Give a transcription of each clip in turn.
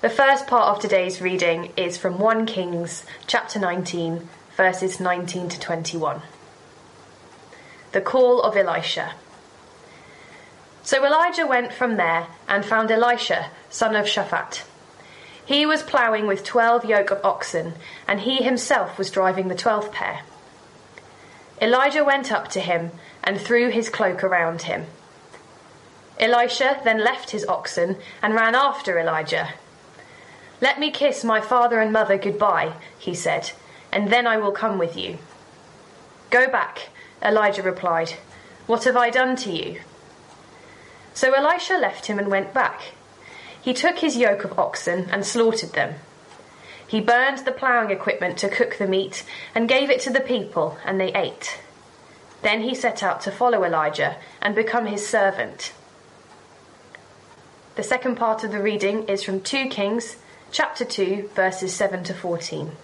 The first part of today's reading is from 1 Kings chapter 19, verses 19 to 21. The call of Elisha. So Elijah went from there and found Elisha, son of Shaphat. He was ploughing with 12 yoke of oxen, and he himself was driving the 12th pair. Elijah went up to him and threw his cloak around him. Elisha then left his oxen and ran after Elijah. "Let me kiss my father and mother goodbye," he said, "and then I will come with you." "Go back," Elijah replied. "What have I done to you?" So Elisha left him and went back. He took his yoke of oxen and slaughtered them. He burned the ploughing equipment to cook the meat and gave it to the people, and they ate. Then he set out to follow Elijah and become his servant. The second part of the reading is from 2 Kings chapter 2, verses 7 to 14.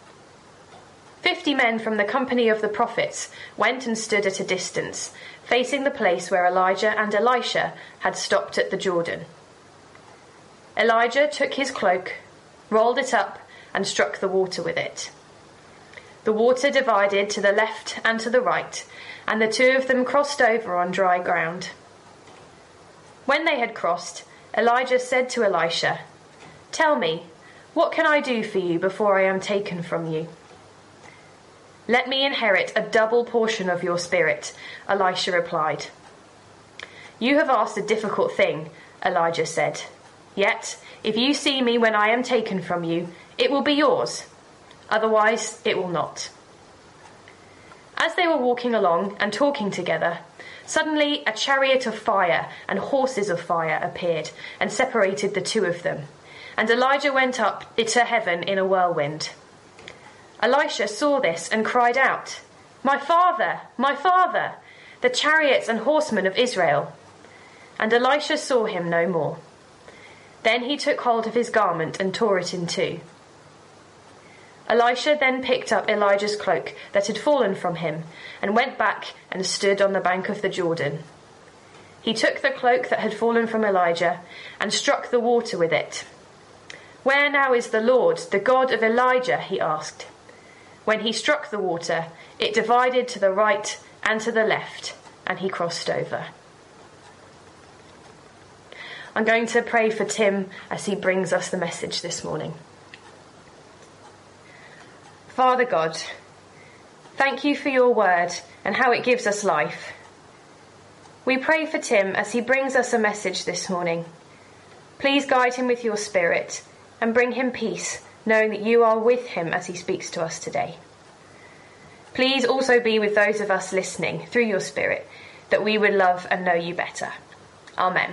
50 men from the company of the prophets went and stood at a distance, facing the place where Elijah and Elisha had stopped at the Jordan. Elijah took his cloak, rolled it up, and struck the water with it. The water divided to the left and to the right, and the two of them crossed over on dry ground. When they had crossed, Elijah said to Elisha, "Tell me, what can I do for you before I am taken from you?" "Let me inherit a double portion of your spirit," Elisha replied. "You have asked a difficult thing," Elijah said. "Yet, if you see me when I am taken from you, it will be yours. Otherwise, it will not." As they were walking along and talking together, suddenly a chariot of fire and horses of fire appeared and separated the two of them, and Elijah went up to heaven in a whirlwind. Elisha saw this and cried out, my father, the chariots and horsemen of Israel." And Elisha saw him no more. Then he took hold of his garment and tore it in two. Elisha then picked up Elijah's cloak that had fallen from him and went back and stood on the bank of the Jordan. He took the cloak that had fallen from Elijah and struck the water with it. "Where now is the Lord, the God of Elijah?" he asked. When he struck the water, it divided to the right and to the left, and he crossed over. I'm going to pray for Tim as he brings us the message this morning. Father God, thank you for your word and how it gives us life. We pray for Tim as he brings us a message this morning. Please guide him with your spirit and bring him peace, knowing that you are with him as he speaks to us today. Please also be with those of us listening through your spirit, that we would love and know you better. Amen.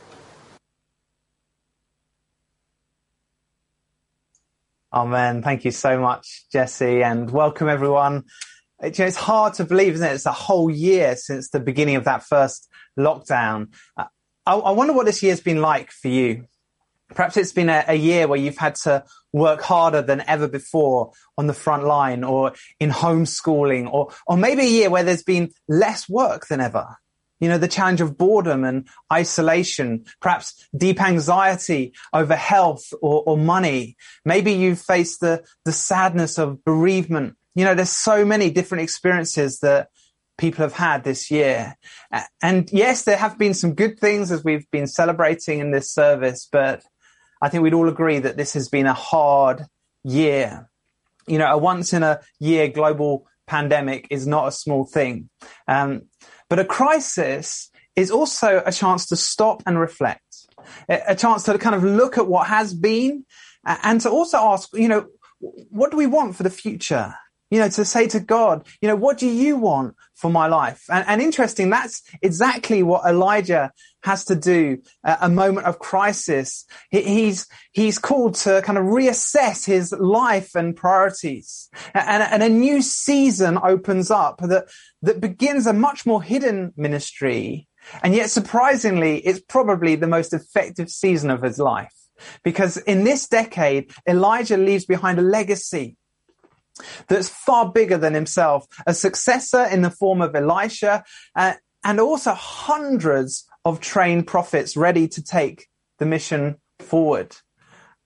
Amen. Thank you so much, Jesse, and welcome everyone. It's hard to believe, isn't it? It's a whole year since the beginning of that first lockdown. I wonder what this year's been like for you. Perhaps it's been a year where you've had to work harder than ever before on the front line or in homeschooling, or maybe a year where there's been less work than ever. You know, the challenge of boredom and isolation, perhaps deep anxiety over health or money. Maybe you've faced the sadness of bereavement. You know, there's so many different experiences that people have had this year. And yes, there have been some good things as we've been celebrating in this service, but I think we'd all agree that this has been a hard year. You know, a once in a year global pandemic is not a small thing. But a crisis is also a chance to stop and reflect, a chance to kind of look at what has been and to also ask, you know, what do we want for the future? You know, to say to God, you know, what do you want for my life? And interesting, that's exactly what Elijah has to do at a moment of crisis. He's called to kind of reassess his life and priorities. And a new season opens up that begins a much more hidden ministry. And yet, surprisingly, it's probably the most effective season of his life. Because in this decade, Elijah leaves behind a legacy that's far bigger than himself, a successor in the form of Elisha, and also hundreds of trained prophets ready to take the mission forward.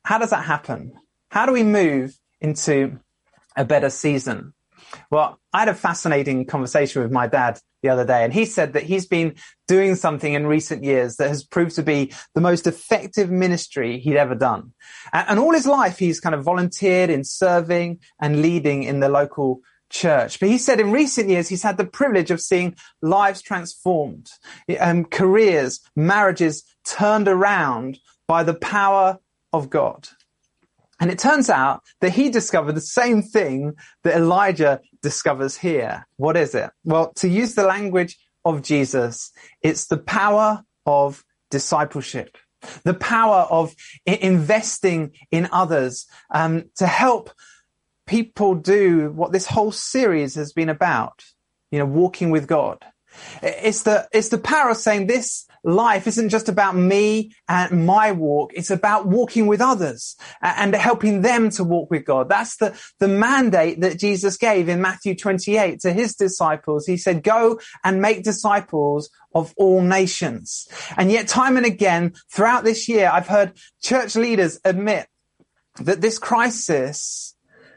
how does that happen? How do we move into a better season? Well, I had a fascinating conversation with my dad the other day, and he said that he's been doing something in recent years that has proved to be the most effective ministry he'd ever done. And all his life, he's kind of volunteered in serving and leading in the local church. But he said in recent years, he's had the privilege of seeing lives transformed, careers, marriages turned around by the power of God. And it turns out that he discovered the same thing that Elijah discovers here. What is it? Well, to use the language of Jesus, it's the power of discipleship, the power of investing in others, to help people do what this whole series has been about, walking with God. It's the power of saying this life isn't just about me and my walk. It's about walking with others and helping them to walk with God. That's the mandate that Jesus gave in Matthew 28 to his disciples. He said, go and make disciples of all nations. And yet time and again throughout this year, I've heard church leaders admit that this crisis,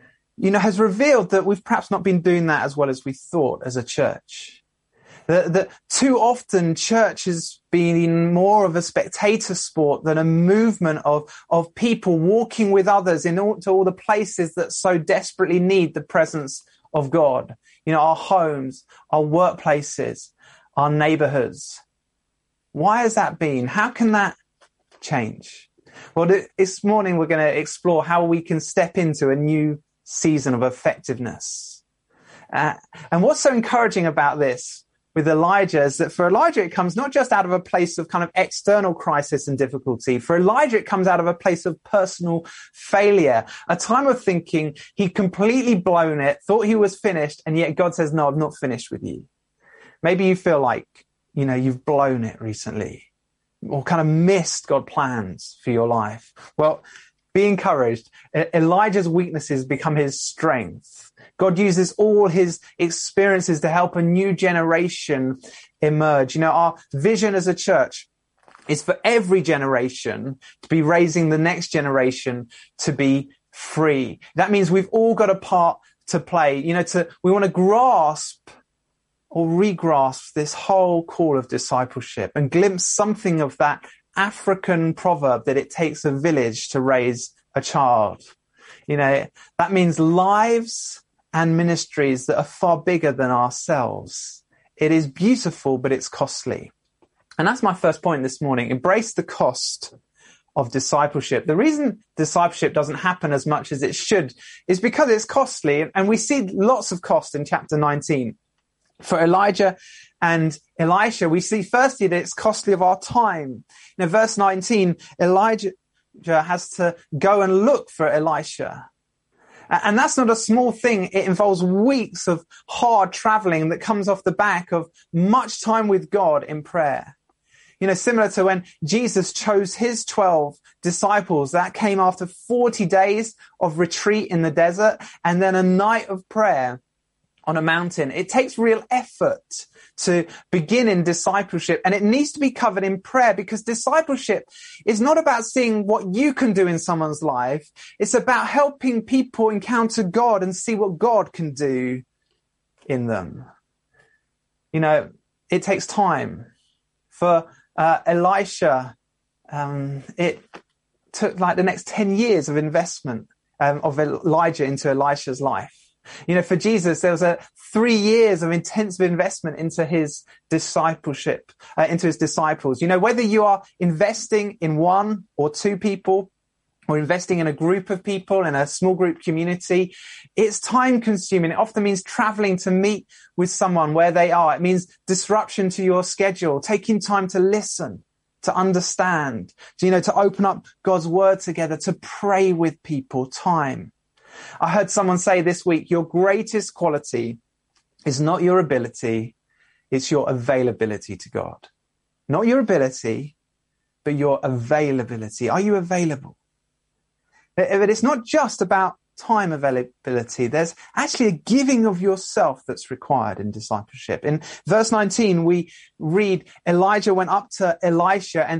has revealed that we've perhaps not been doing that as well as we thought as a church. That too often church has been more of a spectator sport than a movement of people walking with others to all the places that so desperately need the presence of God. Our homes, our workplaces, our neighborhoods. Why has that been? How can that change? Well, this morning we're going to explore how we can step into a new season of effectiveness. And what's so encouraging about this with Elijah is that for Elijah, it comes not just out of a place of kind of external crisis and difficulty. For Elijah, it comes out of a place of personal failure, a time of thinking he'd completely blown it, thought he was finished, and yet God says, no, I'm not finished with you. Maybe you feel like, you've blown it recently or kind of missed God's plans for your life. Well, be encouraged. Elijah's weaknesses become his strength. God uses all his experiences to help a new generation emerge. Our vision as a church is for every generation to be raising the next generation to be free. That means we've all got a part to play. We want to grasp or re-grasp this whole call of discipleship and glimpse something of that African proverb that it takes a village to raise a child. That means lives and ministries that are far bigger than ourselves. It is beautiful, but it's costly. And that's my first point this morning. Embrace the cost of discipleship. The reason discipleship doesn't happen as much as it should is because it's costly. And we see lots of cost in chapter 19. For Elijah and Elisha, we see firstly that it's costly of our time. Verse 19, Elijah has to go and look for Elisha. And that's not a small thing. It involves weeks of hard traveling that comes off the back of much time with God in prayer. Similar to when Jesus chose his 12 disciples, that came after 40 days of retreat in the desert and then a night of prayer on a mountain. It takes real effort to begin in discipleship, and it needs to be covered in prayer, because discipleship is not about seeing what you can do in someone's life. It's about helping people encounter God and see what God can do in them. It takes time. For Elisha, it took like the next 10 years of investment of Elijah into Elisha's life. For Jesus, there was 3 years of intensive investment into his discipleship, into his disciples. Whether you are investing in one or two people or investing in a group of people, in a small group community, it's time consuming. It often means traveling to meet with someone where they are. It means disruption to your schedule, taking time to listen, to understand, to open up God's word together, to pray with people, time. I heard someone say this week, your greatest quality is not your ability, it's your availability to God. Not your ability, but your availability. Are you available? But it's not just about time availability. There's actually a giving of yourself that's required in discipleship. In verse 19, we read, Elijah went up to Elisha, and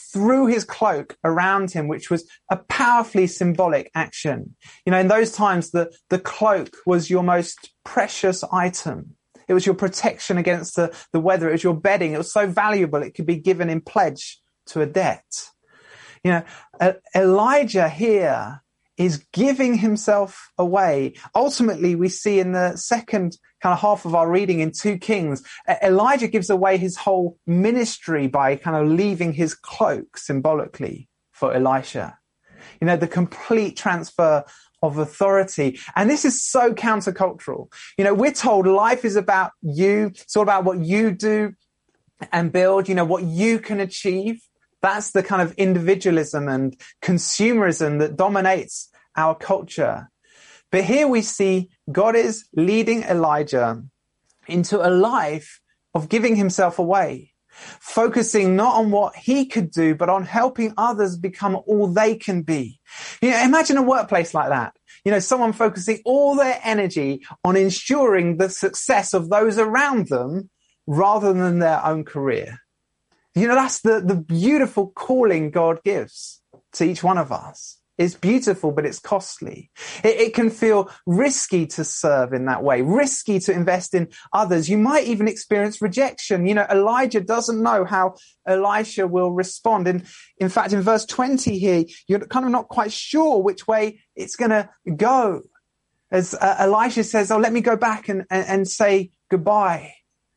threw his cloak around him, which was a powerfully symbolic action. You know, in those times, the cloak was your most precious item. It was your protection against the weather. It was your bedding. It was so valuable, it could be given in pledge to a debt. You know, Elijah here is giving himself away. Ultimately, we see in the second kind of half of our reading in 2 Kings, Elijah gives away his whole ministry by kind of leaving his cloak symbolically for Elisha. You know, the complete transfer of authority. And this is so countercultural. You know, we're told life is about you. It's all about what you do and build, you know, what you can achieve. That's the kind of individualism and consumerism that dominates our culture. But here we see God is leading Elijah into a life of giving himself away, focusing not on what he could do, but on helping others become all they can be. You know, imagine a workplace like that. You know, someone focusing all their energy on ensuring the success of those around them rather than their own career. You know, that's the beautiful calling God gives to each one of us. It's beautiful, but it's costly. It can feel risky to serve in that way, risky to invest in others. You might even experience rejection. You know, Elijah doesn't know how Elisha will respond. And in fact, in verse 20 here, you're kind of not quite sure which way it's going to go. As Elisha says, let me go back and say goodbye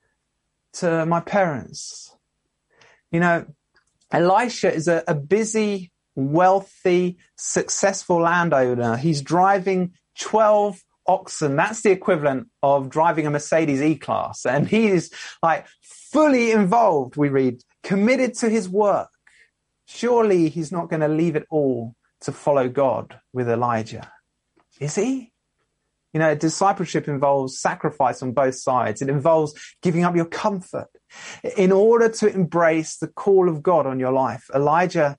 to my parents. You know, Elisha is a busy, wealthy, successful landowner. He's driving 12 oxen. That's the equivalent of driving a Mercedes E-Class. And he's like fully involved, we read, committed to his work. Surely he's not going to leave it all to follow God with Elijah. Is he? You know, discipleship involves sacrifice on both sides. It involves giving up your comfort in order to embrace the call of God on your life. Elisha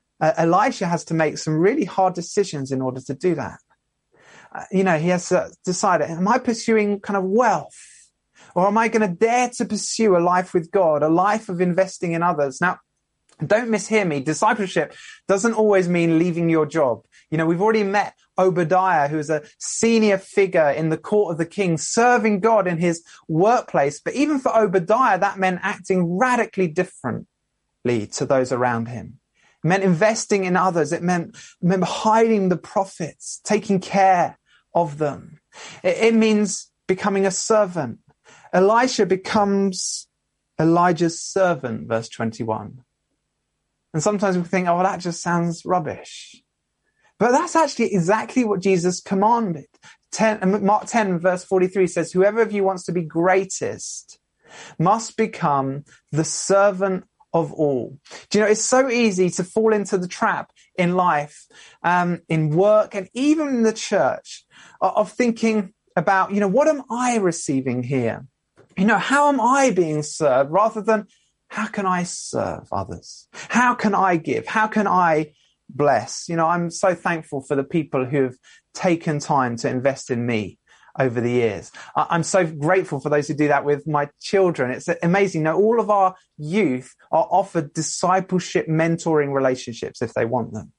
has to make some really hard decisions in order to do that. You know, he has to decide, am I pursuing kind of wealth? Or am I going to dare to pursue a life with God, a life of investing in others? Now, don't mishear me. Discipleship doesn't always mean leaving your job. You know, we've already met Obadiah, who's a senior figure in the court of the king, serving God in his workplace. But even for Obadiah, that meant acting radically differently to those around him. It meant investing in others. It meant hiding the prophets, taking care of them. It means becoming a servant. Elisha becomes Elijah's servant, verse 21. And sometimes we think, oh, that just sounds rubbish. But that's actually exactly what Jesus commanded. Mark 10 verse 43 says, whoever of you wants to be greatest must become the servant of all. Do you know, it's so easy to fall into the trap in life, in work, and even in the church of thinking about, you know, what am I receiving here? You know, how am I being served rather than how can I serve others? How can I give? How can I bless? You know, I'm so thankful for the people who have taken time to invest in me over the years. I'm so grateful for those who do that with my children. It's amazing. Now, all of our youth are offered discipleship mentoring relationships if they want them.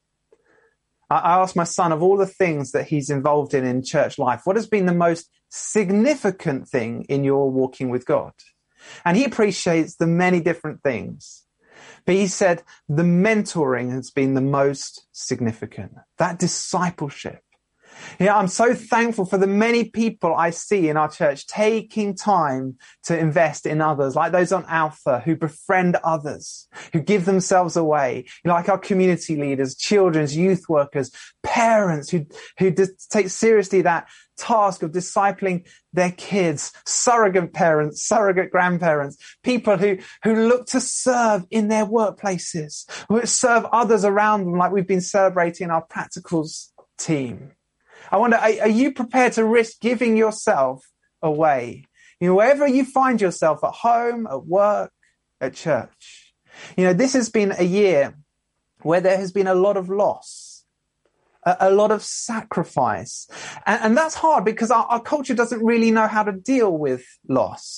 I asked my son, of all the things that he's involved in church life, what has been the most significant thing in your walking with God? And he appreciates the many different things. But he said the mentoring has been the most significant, that discipleship. You know, I'm so thankful for the many people I see in our church taking time to invest in others, like those on Alpha who befriend others, who give themselves away, you know, like our community leaders, children's youth workers, parents who take seriously that task of discipling their kids, surrogate parents, surrogate grandparents, people who look to serve in their workplaces, who serve others around them, like we've been celebrating our practicals team. I wonder, are you prepared to risk giving yourself away? You know, wherever you find yourself, at home, at work, at church. You know, this has been a year where there has been a lot of loss, a lot of sacrifice. And that's hard because our culture doesn't really know how to deal with loss.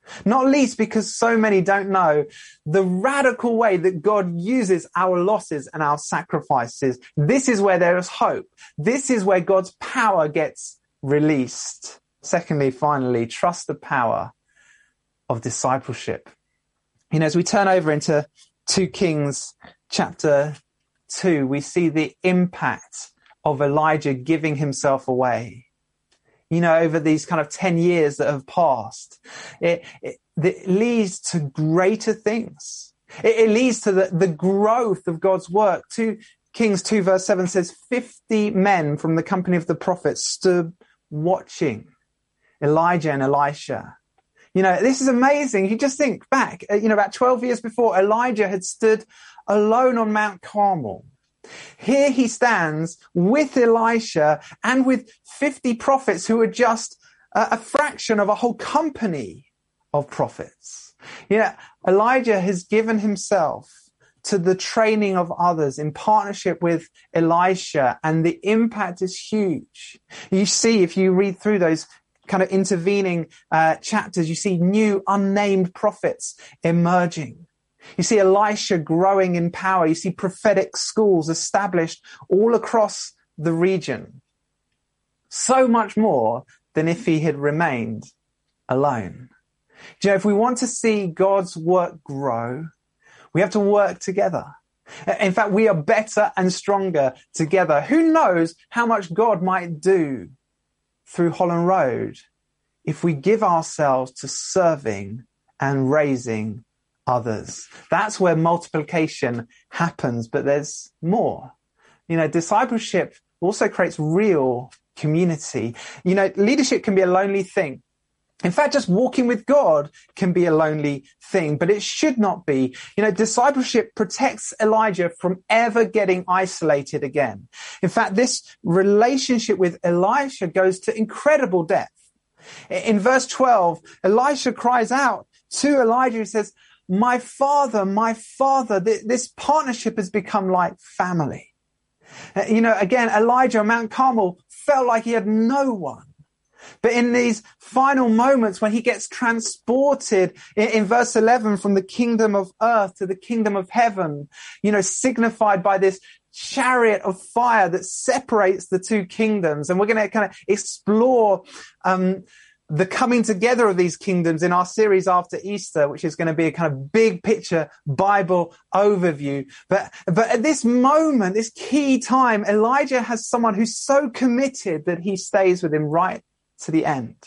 Not least because so many don't know the radical way that God uses our losses and our sacrifices. This is where there is hope. This is where God's power gets released. Secondly, finally, trust the power of discipleship. As we turn over into 2 Kings chapter 2, we see the impact of Elijah giving himself away. Over these kind of 10 years that have passed, it leads to greater things. It leads to the growth of God's work. 2 Kings 2 verse 7 says, 50 men from the company of the prophets stood watching Elijah and Elisha. This is amazing. You just think back, about 12 years before, Elijah had stood alone on Mount Carmel. Here he stands with Elisha and with 50 prophets who are just a fraction of a whole company of prophets. Elijah has given himself to the training of others in partnership with Elisha, and the impact is huge. You see, if you read through those kind of intervening chapters, you see new unnamed prophets emerging. You see Elisha growing in power. You see prophetic schools established all across the region. So much more than if he had remained alone. If we want to see God's work grow, we have to work together. In fact, we are better and stronger together. Who knows how much God might do through Holland Road if we give ourselves to serving and raising others. That's where multiplication happens, but there's more. Discipleship also creates real community. Leadership can be a lonely thing. In fact, just walking with God can be a lonely thing, but it should not be. Discipleship protects Elijah from ever getting isolated again. In fact, this relationship with Elisha goes to incredible depth. In verse 12, Elisha cries out to Elijah. He says, my father, this partnership has become like family. Again, Elijah on Mount Carmel felt like he had no one. But in these final moments when he gets transported in verse 11 from the kingdom of earth to the kingdom of heaven, signified by this chariot of fire that separates the two kingdoms. And we're going to kind of explore the coming together of these kingdoms in our series after Easter, which is going to be a kind of big picture Bible overview. But at this moment, this key time, Elijah has someone who's so committed that he stays with him right to the end.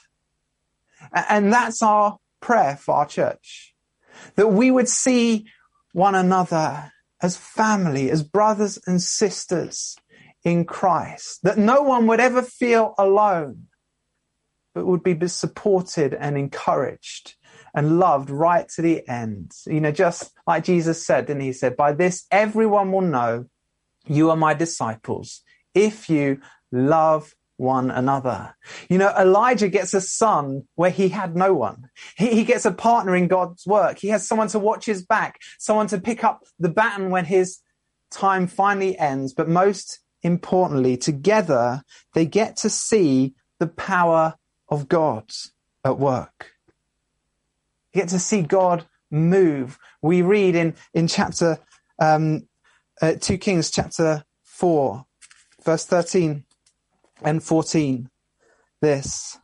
And that's our prayer for our church, that we would see one another as family, as brothers and sisters in Christ, that no one would ever feel alone, but would be supported and encouraged and loved right to the end. Just like Jesus said, didn't he? He said, by this, everyone will know you are my disciples if you love one another. Elijah gets a son where he had no one. He gets a partner in God's work. He has someone to watch his back, someone to pick up the baton when his time finally ends. But most importantly, together, they get to see the power of God at work. You get to see God move. We read in chapter 2 Kings chapter 4, verse 13 and 14, this,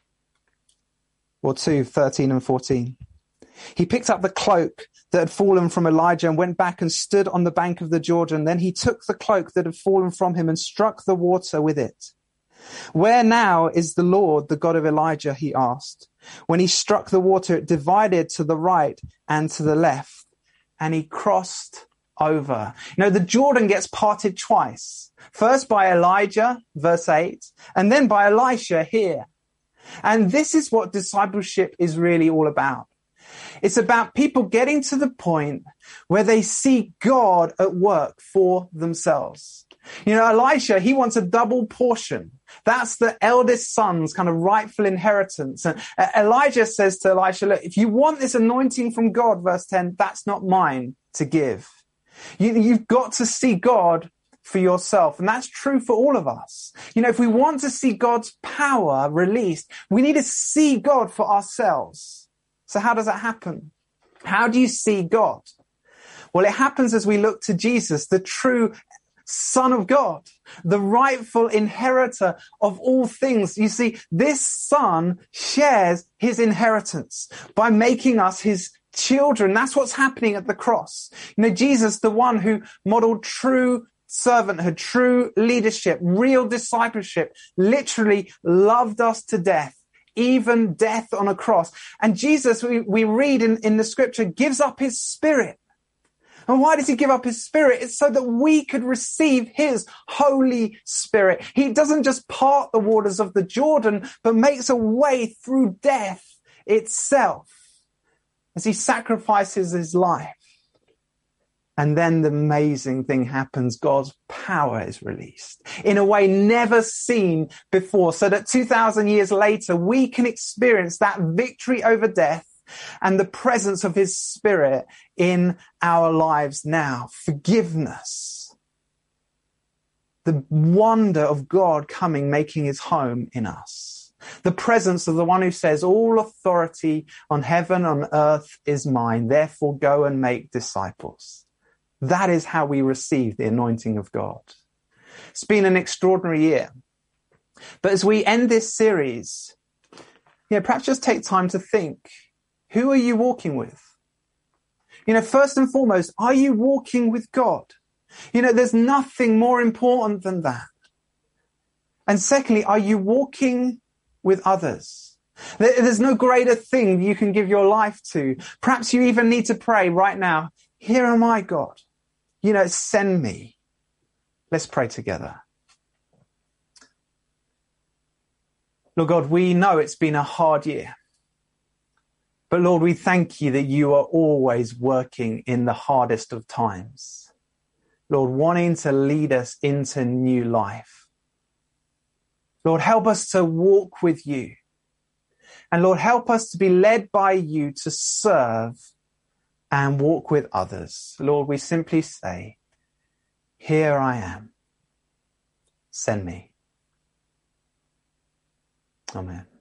or 2, 13 and 14. He picked up the cloak that had fallen from Elijah and went back and stood on the bank of the Jordan. Then he took the cloak that had fallen from him and struck the water with it. Where now is the Lord, the God of Elijah? He asked. When he struck the water, it divided to the right and to the left, and he crossed over. The Jordan gets parted twice. First by Elijah, verse 8, and then by Elisha here. And this is what discipleship is really all about. It's about people getting to the point where they see God at work for themselves. Elisha, he wants a double portion. That's the eldest son's kind of rightful inheritance. And Elijah says to Elisha, look, if you want this anointing from God, verse 10, that's not mine to give. You've got to see God for yourself. And that's true for all of us. If we want to see God's power released, we need to see God for ourselves. So how does that happen? How do you see God? Well, it happens as we look to Jesus, the true Son of God, the rightful inheritor of all things. You see, this Son shares his inheritance by making us his children. That's what's happening at the cross. You know, Jesus, the one who modeled true servanthood, true leadership, real discipleship, literally loved us to death, even death on a cross. And Jesus, we read in the scripture, gives up his spirit. And why does he give up his spirit? It's so that we could receive his Holy Spirit. He doesn't just part the waters of the Jordan, but makes a way through death itself as he sacrifices his life. And then the amazing thing happens. God's power is released in a way never seen before, so that 2,000 years later, we can experience that victory over death and the presence of his Spirit in our lives now. Forgiveness. The wonder of God coming, making his home in us. The presence of the one who says, all authority on heaven, on earth is mine. Therefore go and make disciples. That is how we receive the anointing of God. It's been an extraordinary year. But as we end this series, perhaps just take time to think, who are you walking with? First and foremost, are you walking with God? There's nothing more important than that. And secondly, are you walking with others? There's no greater thing you can give your life to. Perhaps you even need to pray right now, here am I, God. Send me. Let's pray together. Lord God, we know it's been a hard year. But Lord, we thank you that you are always working in the hardest of times. Lord, wanting to lead us into new life. Lord, help us to walk with you. And Lord, help us to be led by you to serve and walk with others. Lord, we simply say, here I am. Send me. Amen.